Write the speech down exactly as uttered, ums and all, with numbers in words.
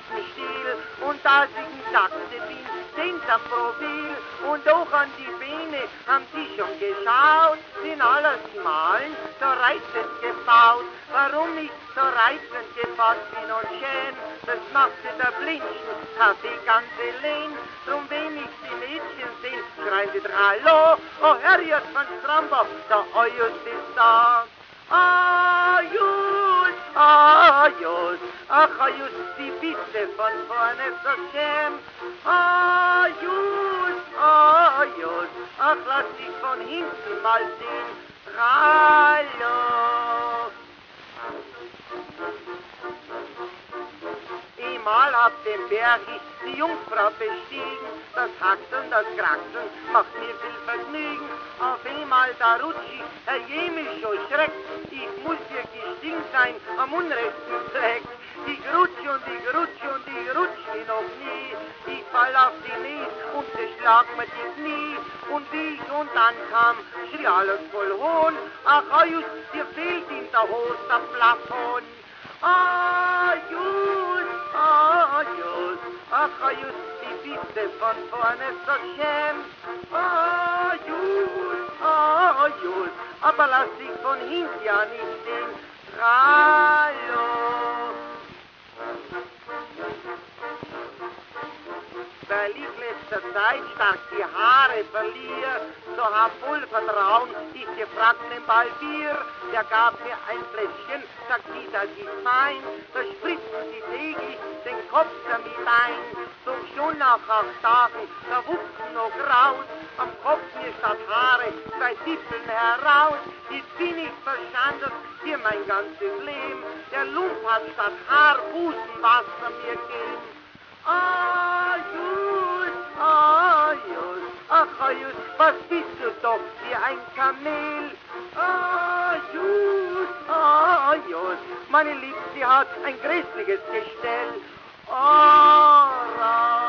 im Stil. Und als ich in Sachse bin, denkt am Profil und auch an die Beine, haben sie schon geschaut, sind alles die Malen so reizend gebaut. Warum ich so reizend gefasst bin und schön, das machte der Blinchen, hat die ganze Lehn. Drum wenn ich die Mädchen seh, schreien sie Hallo, oh Herrgott von Strambach, der Eujus ist da. Ajus, Ajus, ach Ajus, die Piste von vorne so schön. Ajus, Ajus, ach lass dich von hinten mal sehen. Hallo. Einmal auf dem Berg ich die Jungfrau bestiegen, das Haxeln, das Kraxeln macht mir viel Vergnügen. Auf einmal da rutsch ich, Herr mich schon schreckt, ich muss hier gestinkt sein am unrechten Fleck. Ich rutsch und ich rutsch und ich rutsch wie noch nie, ich fall auf die Knie und zerschlag mir die Knie. Und wie ich unten kam, schrie alles voll Hohn, ach Ajus, dir fehlt in der Hose der Plafon. Ajus, Ajus, ach Ajus, die Piste von vorne so schön. Ajus, Ajus, aber lass dich von hinten ja nicht sehen. Hallo. Weil ich letzter Zeit stark die Haare verliere, so hab voll Vertrauen, ich gefragt den Balbier, der gab mir ein Fläschchen, sagt sie, das ist fein, da spritzen sie täglich den Kopf damit ein, doch schon nach acht Tagen, da wuchsen noch raus, am Kopf mir statt Haare, zwei Zippeln heraus, jetzt bin ich verschandelt, hier mein ganzes Leben, der Lump hat statt Haar Busenwasser mir gegeben. Ajus, Ajus, ach Ajus, was bist du doch wie ein Kamel? Ajus, Ajus, meine Liebste hat ein grässliches Gestell. Ora.